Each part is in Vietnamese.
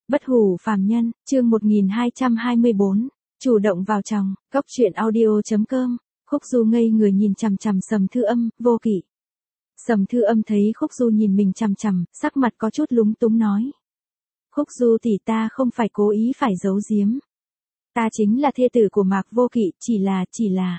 Bất hủ phàm nhân, chương 1224, chủ động vào chồng, góc truyện audio.com, Khúc Du ngây người nhìn chằm chằm Sầm Thư Âm, Vô Kỵ. Sầm Thư Âm thấy Khúc Du nhìn mình chằm chằm, sắc mặt có chút lúng túng nói. Khúc Du tỷ, ta không phải cố ý phải giấu giếm. Ta chính là thê tử của Mạc Vô Kỵ, chỉ là.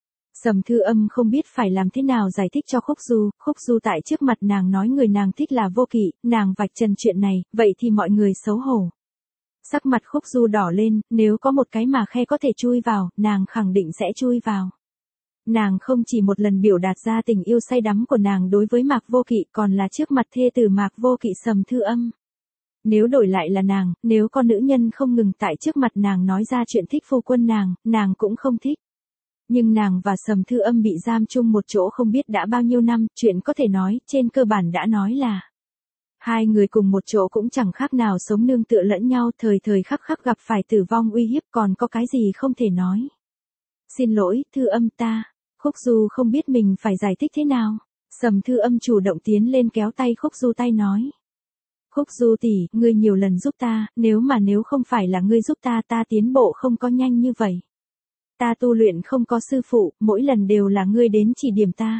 Sầm Thư Âm không biết phải làm thế nào giải thích cho Khúc Du tại trước mặt nàng nói người nàng thích là Vô Kỵ, nàng vạch trần chuyện này, vậy thì mọi người xấu hổ. Sắc mặt Khúc Du đỏ lên, nếu có một cái mà khe có thể chui vào, nàng khẳng định sẽ chui vào. Nàng không chỉ một lần biểu đạt ra tình yêu say đắm của nàng đối với Mạc Vô Kỵ, còn là trước mặt thê tử Mạc Vô Kỵ Sầm Thư Âm. Nếu đổi lại là nàng, nếu con nữ nhân không ngừng tại trước mặt nàng nói ra chuyện thích phu quân nàng cũng không thích. Nhưng nàng và Sầm Thư Âm bị giam chung một chỗ không biết đã bao nhiêu năm, chuyện có thể nói, trên cơ bản đã nói là. Hai người cùng một chỗ cũng chẳng khác nào sống nương tựa lẫn nhau, thời thời khắc khắc gặp phải tử vong uy hiếp, còn có cái gì không thể nói. Xin lỗi, Thư Âm ta. Khúc Du không biết mình phải giải thích thế nào. Sầm Thư Âm chủ động tiến lên kéo tay Khúc Du tay nói. Khúc Du tỷ, ngươi nhiều lần giúp ta, nếu không phải là ngươi giúp ta tiến bộ không có nhanh như vậy. Ta tu luyện không có sư phụ, mỗi lần đều là ngươi đến chỉ điểm ta.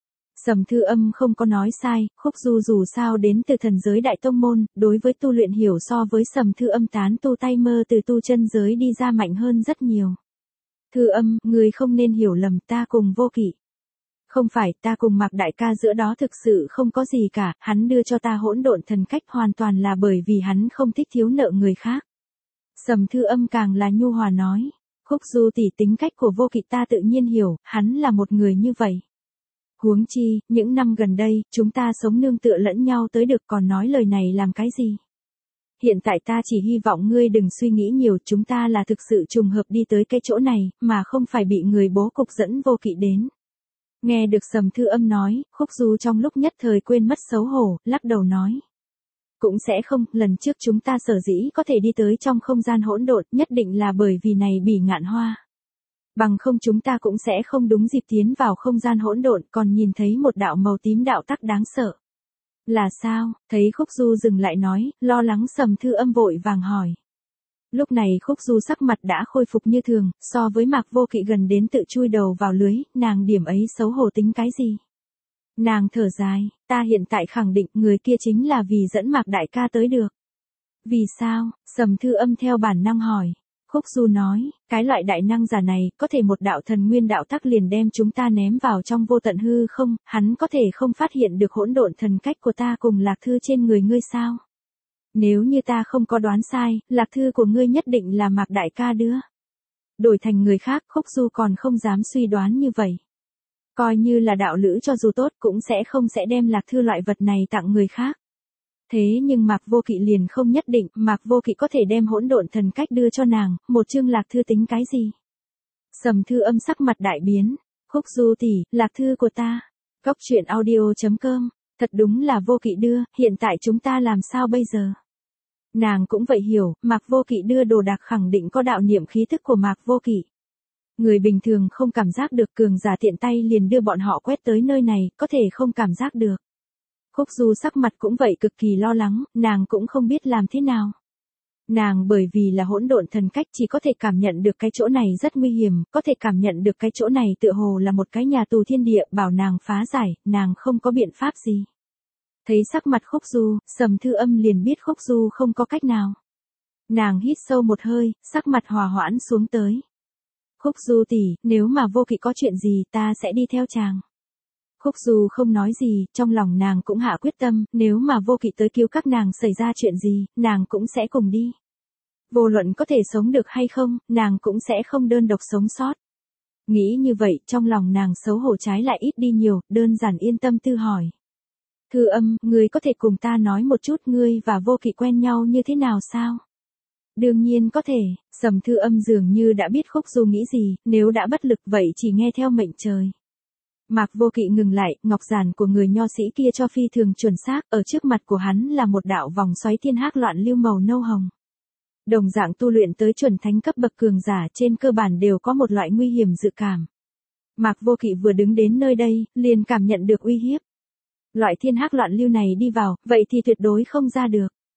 Sầm Thư Âm không có nói sai, Khúc Du dù sao đến từ thần giới đại tông môn, đối với tu luyện hiểu so với Sầm Thư Âm tán tu tay mơ từ tu chân giới đi ra mạnh hơn rất nhiều. Thư Âm, ngươi không nên hiểu lầm, ta cùng Vô Kỵ. Không phải, ta cùng Mạc đại ca giữa đó thực sự không có gì cả, hắn đưa cho ta hỗn độn thần cách hoàn toàn là bởi vì hắn không thích thiếu nợ người khác. Sầm Thư Âm càng là nhu hòa nói. Khúc Du tỷ, tính cách của Vô Kỵ ta tự nhiên hiểu, hắn là một người như vậy. Huống chi, những năm gần đây, chúng ta sống nương tựa lẫn nhau tới được, còn nói lời này làm cái gì? Hiện tại ta chỉ hy vọng ngươi đừng suy nghĩ nhiều, chúng ta là thực sự trùng hợp đi tới cái chỗ này, mà không phải bị người bố cục dẫn Vô Kỵ đến. Nghe được Sầm Thư Âm nói, Khúc Du trong lúc nhất thời quên mất xấu hổ, lắc đầu nói. Cũng sẽ không, lần trước chúng ta sở dĩ có thể đi tới trong không gian hỗn độn, nhất định là bởi vì này Bỉ Ngạn Hoa. Bằng không chúng ta cũng sẽ không đúng dịp tiến vào không gian hỗn độn, còn nhìn thấy một đạo màu tím đạo tắc đáng sợ. Là sao? Thấy Khúc Du dừng lại nói, lo lắng Sầm Thư Âm vội vàng hỏi. Lúc này Khúc Du sắc mặt đã khôi phục như thường, so với Mạc Vô Kỵ gần đến tự chui đầu vào lưới, nàng điểm ấy xấu hổ tính cái gì? Nàng thở dài, ta hiện tại khẳng định người kia chính là vì dẫn Mạc đại ca tới được. Vì sao? Sầm Thư Âm theo bản năng hỏi. Khúc Du nói, cái loại đại năng giả này, có thể một đạo thần nguyên đạo tắc liền đem chúng ta ném vào trong vô tận hư không, hắn có thể không phát hiện được hỗn độn thần cách của ta cùng lạc thư trên người ngươi sao? Nếu như ta không có đoán sai, lạc thư của ngươi nhất định là Mạc đại ca đưa. Đổi thành người khác, Khúc Du còn không dám suy đoán như vậy. Coi như là đạo lữ cho dù tốt cũng sẽ đem lạc thư loại vật này tặng người khác. Thế nhưng Mạc Vô Kỵ liền không nhất định, Mạc Vô Kỵ có thể đem hỗn độn thần cách đưa cho nàng, một chương lạc thư tính cái gì? Sầm Thư Âm sắc mặt đại biến. Khúc Du tỷ, lạc thư của ta. Góc truyện audio.com, thật đúng là Vô Kỵ đưa, hiện tại chúng ta làm sao bây giờ? Nàng cũng vậy hiểu, Mạc Vô Kỵ đưa đồ đạc khẳng định có đạo niệm khí thức của Mạc Vô Kỵ. Người bình thường không cảm giác được, cường giả tiện tay liền đưa bọn họ quét tới nơi này, có thể không cảm giác được. Khúc Du sắc mặt cũng vậy, cực kỳ lo lắng, nàng cũng không biết làm thế nào. Nàng bởi vì là hỗn độn thần cách chỉ có thể cảm nhận được cái chỗ này rất nguy hiểm, có thể cảm nhận được cái chỗ này tựa hồ là một cái nhà tù thiên địa, bảo nàng phá giải, nàng không có biện pháp gì. Thấy sắc mặt Khúc Du, Sầm Thư Âm liền biết Khúc Du không có cách nào. Nàng hít sâu một hơi, sắc mặt hòa hoãn xuống tới. Khúc Du tỷ, nếu mà Vô Kỵ có chuyện gì ta sẽ đi theo chàng. Khúc Du không nói gì, trong lòng nàng cũng hạ quyết tâm, nếu mà Vô Kỵ tới cứu các nàng xảy ra chuyện gì, nàng cũng sẽ cùng đi. Vô luận có thể sống được hay không, nàng cũng sẽ không đơn độc sống sót. Nghĩ như vậy, trong lòng nàng xấu hổ trái lại ít đi nhiều, đơn giản yên tâm tư hỏi. Thư Âm, ngươi có thể cùng ta nói một chút ngươi và Vô Kỵ quen nhau như thế nào sao? Đương nhiên có thể, Sầm Thư Âm dường như đã biết Khúc Du nghĩ gì, nếu đã bất lực vậy chỉ nghe theo mệnh trời. Mạc Vô Kỵ ngừng lại, ngọc giản của người nho sĩ kia cho phi thường chuẩn xác, ở trước mặt của hắn là một đạo vòng xoáy thiên hắc loạn lưu màu nâu hồng. Đồng dạng tu luyện tới chuẩn thánh cấp bậc cường giả trên cơ bản đều có một loại nguy hiểm dự cảm. Mạc Vô Kỵ vừa đứng đến nơi đây, liền cảm nhận được uy hiếp. Loại thiên hắc loạn lưu này đi vào, vậy thì tuyệt đối không ra được.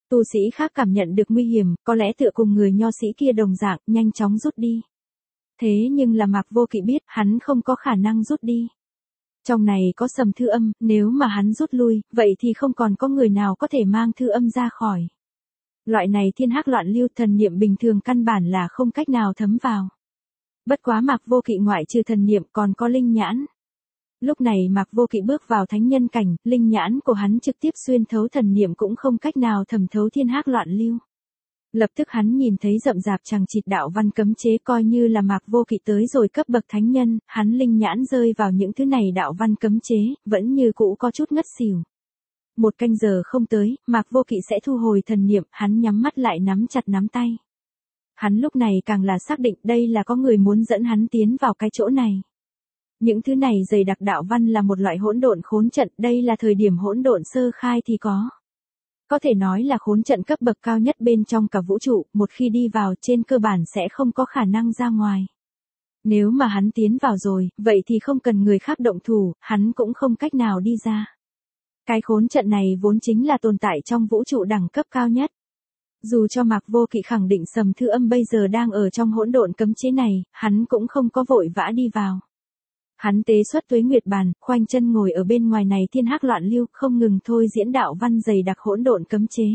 Tu sĩ khác cảm nhận được nguy hiểm, có lẽ tựa cùng người nho sĩ kia đồng dạng, nhanh chóng rút đi. Thế nhưng là Mạc Vô Kỵ biết, hắn không có khả năng rút đi. Trong này có Sầm Thư Âm, nếu mà hắn rút lui, vậy thì không còn có người nào có thể mang Thư Âm ra khỏi. Loại này thiên hắc loạn lưu thần niệm bình thường căn bản là không cách nào thấm vào. Bất quá Mạc Vô Kỵ ngoại trừ thần niệm còn có linh nhãn. Lúc này Mạc Vô Kỵ bước vào thánh nhân cảnh, linh nhãn của hắn trực tiếp xuyên thấu thần niệm cũng không cách nào thẩm thấu thiên hắc loạn lưu. Lập tức hắn nhìn thấy rậm rạp chằng chịt đạo văn cấm chế, coi như là Mạc Vô Kỵ tới rồi cấp bậc thánh nhân, hắn linh nhãn rơi vào những thứ này đạo văn cấm chế, vẫn như cũ có chút ngất xỉu. Một canh giờ không tới, Mạc Vô Kỵ sẽ thu hồi thần niệm, hắn nhắm mắt lại nắm chặt nắm tay. Hắn lúc này càng là xác định đây là có người muốn dẫn hắn tiến vào cái chỗ này. Những thứ này dày đặc đạo văn là một loại hỗn độn khốn trận, đây là thời điểm hỗn độn sơ khai thì có. Có thể nói là khốn trận cấp bậc cao nhất bên trong cả vũ trụ, một khi đi vào trên cơ bản sẽ không có khả năng ra ngoài. Nếu mà hắn tiến vào rồi, vậy thì không cần người khác động thủ, hắn cũng không cách nào đi ra. Cái khốn trận này vốn chính là tồn tại trong vũ trụ đẳng cấp cao nhất. Dù cho Mạc Vô Kỵ khẳng định Sầm Thư Âm bây giờ đang ở trong hỗn độn cấm chế này, hắn cũng không có vội vã đi vào. Hắn tế xuất Tuế Nguyệt Bàn, khoanh chân ngồi ở bên ngoài này thiên hắc loạn lưu, không ngừng thôi diễn đạo văn dày đặc hỗn độn cấm chế.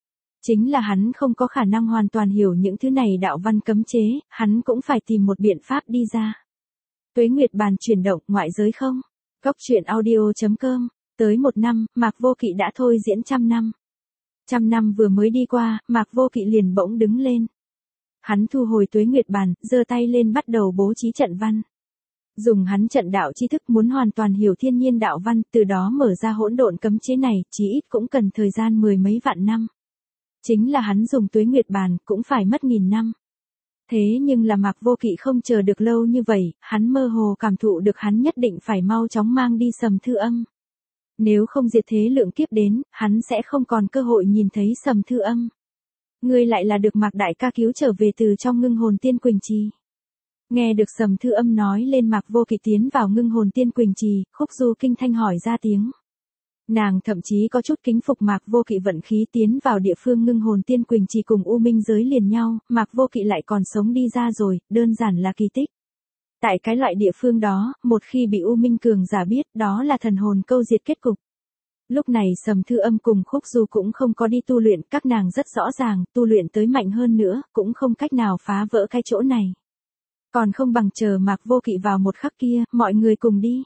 Chính là hắn không có khả năng hoàn toàn hiểu những thứ này đạo văn cấm chế, hắn cũng phải tìm một biện pháp đi ra. Tuế Nguyệt Bàn chuyển động, ngoại giới không? Cốc truyện audio.com. Tới 1 năm, Mạc Vô Kỵ đã thôi diễn 100 năm. 100 năm vừa mới đi qua, Mạc Vô Kỵ liền bỗng đứng lên. Hắn thu hồi Tuế Nguyệt Bàn, giơ tay lên bắt đầu bố trí trận văn. Dùng hắn trận đạo tri thức muốn hoàn toàn hiểu thiên nhiên đạo văn, từ đó mở ra hỗn độn cấm chế này, chí ít cũng cần thời gian 10 mấy vạn năm. Chính là hắn dùng Tuế Nguyệt Bàn, cũng phải mất 1000 năm. Thế nhưng là Mạc Vô Kỵ không chờ được lâu như vậy, hắn mơ hồ cảm thụ được hắn nhất định phải mau chóng mang đi Sầm Thư Âm. Nếu không diệt thế lượng kiếp đến, hắn sẽ không còn cơ hội nhìn thấy Sầm Thư Âm. Ngươi lại là được Mạc Đại ca cứu trở về từ trong Ngưng Hồn Tiên Quỳnh Trì. Nghe được Sầm Thư Âm nói lên Mạc Vô Kỵ tiến vào Ngưng Hồn Tiên Quỳnh Trì, Khúc Du kinh thanh hỏi ra tiếng. Nàng thậm chí có chút kính phục Mạc Vô Kỵ vận khí tiến vào địa phương Ngưng Hồn Tiên Quỳnh Trì cùng U Minh giới liền nhau, Mạc Vô Kỵ lại còn sống đi ra rồi, đơn giản là kỳ tích. Tại cái loại địa phương đó, một khi bị U Minh cường giả biết, đó là thần hồn câu diệt kết cục. Lúc này Sầm Thư Âm cùng Khúc Du cũng không có đi tu luyện, các nàng rất rõ ràng, tu luyện tới mạnh hơn nữa, cũng không cách nào phá vỡ cái chỗ này. Còn không bằng chờ Mạc Vô Kỵ vào một khắc kia, mọi người cùng đi.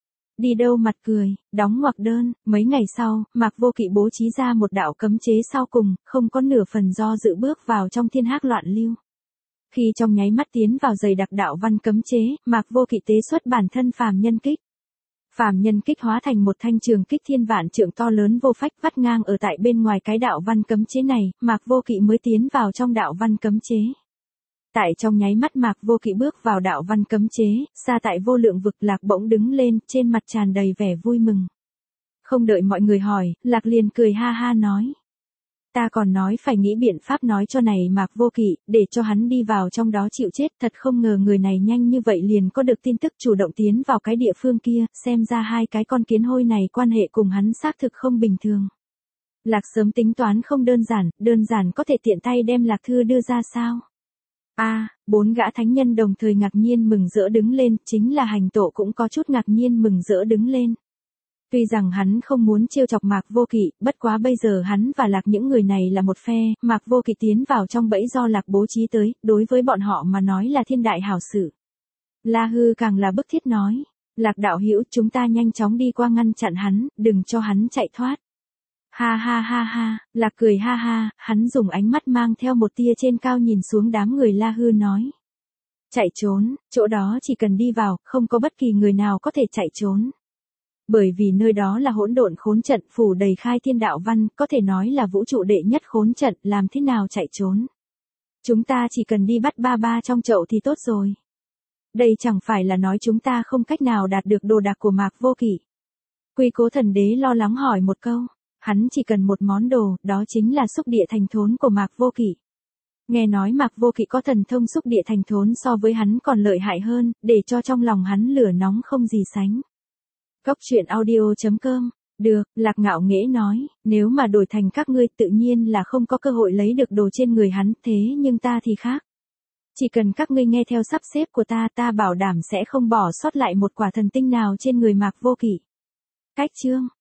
Đi đâu mặt cười, đóng ngoặc đơn, mấy ngày sau, Mạc Vô Kỵ bố trí ra một đạo cấm chế sau cùng, không có nửa phần do dự bước vào trong thiên hắc loạn lưu. Khi trong nháy mắt tiến vào dày đặc đạo văn cấm chế, Mạc Vô Kỵ tế xuất bản thân phàm nhân kích. Phàm nhân kích hóa thành một thanh trường kích thiên vạn trượng to lớn vô phách vắt ngang ở tại bên ngoài cái đạo văn cấm chế này, Mạc Vô Kỵ mới tiến vào trong đạo văn cấm chế. Tại trong nháy mắt Mạc Vô Kỵ bước vào đạo văn cấm chế, xa tại vô lượng vực Lạc bỗng đứng lên, trên mặt tràn đầy vẻ vui mừng. Không đợi mọi người hỏi, Lạc liền cười ha ha nói. Ta còn nói phải nghĩ biện pháp nói cho này Mạc Vô Kỵ, để cho hắn đi vào trong đó chịu chết, thật không ngờ người này nhanh như vậy liền có được tin tức chủ động tiến vào cái địa phương kia, xem ra hai cái con kiến hôi này quan hệ cùng hắn xác thực không bình thường. Lạc sớm tính toán không đơn giản có thể tiện tay đem Lạc Thư đưa ra sao? Bốn gã thánh nhân đồng thời ngạc nhiên mừng rỡ đứng lên, chính là Hành Tổ cũng có chút ngạc nhiên mừng rỡ đứng lên. Tuy rằng hắn không muốn trêu chọc Mạc Vô Kỵ, bất quá bây giờ hắn và Lạc những người này là một phe, Mạc Vô Kỵ tiến vào trong bẫy do Lạc bố trí tới, đối với bọn họ mà nói là thiên đại hảo sự. La Hư càng là bức thiết nói, Lạc đạo hữu, chúng ta nhanh chóng đi qua ngăn chặn hắn, đừng cho hắn chạy thoát. Ha ha ha ha, Lạc cười ha ha, hắn dùng ánh mắt mang theo một tia trên cao nhìn xuống đám người La Hư nói. Chạy trốn, chỗ đó chỉ cần đi vào, không có bất kỳ người nào có thể chạy trốn. Bởi vì nơi đó là hỗn độn khốn trận phủ đầy khai thiên đạo văn, có thể nói là vũ trụ đệ nhất khốn trận, làm thế nào chạy trốn. Chúng ta chỉ cần đi bắt ba ba trong chậu thì tốt rồi. Đây chẳng phải là nói chúng ta không cách nào đạt được đồ đạc của Mạc Vô Kỵ. Quy Cố Thần Đế lo lắng hỏi một câu, hắn chỉ cần một món đồ, đó chính là xúc địa thành thốn của Mạc Vô Kỵ. Nghe nói Mạc Vô Kỵ có thần thông xúc địa thành thốn so với hắn còn lợi hại hơn, để cho trong lòng hắn lửa nóng không gì sánh. Cốc truyện audio.com Được, Lạc Ngạo Nghễ nói, nếu mà đổi thành các ngươi tự nhiên là không có cơ hội lấy được đồ trên người hắn, thế nhưng ta thì khác. Chỉ cần các ngươi nghe theo sắp xếp của ta bảo đảm sẽ không bỏ sót lại một quả thần tinh nào trên người Mạc Vô Kỵ. Cách chương